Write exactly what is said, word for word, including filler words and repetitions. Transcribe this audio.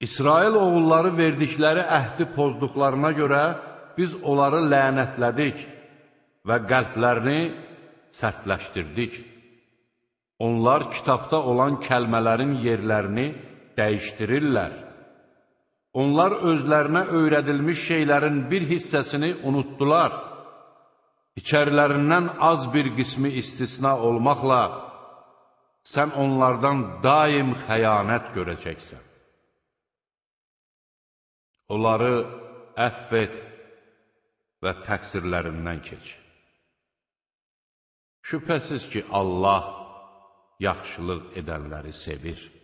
İsrail oğulları verdikləri əhdi pozduqlarına görə biz onları lənətlədik və qəlblərini sərtləşdirdik. Onlar kitabda olan kəlmələrin yerlərini dəyişdirirlər. Onlar özlərinə öyrədilmiş şeylərin bir hissəsini unutdular. İçərilərindən az bir qismi istisna olmaqla, sən onlardan daim xəyanət görəcəksən. Onları əfv et və təqsirlərindən keç. Şübhəsiz ki, Allah yaxşılıq edənləri sevir.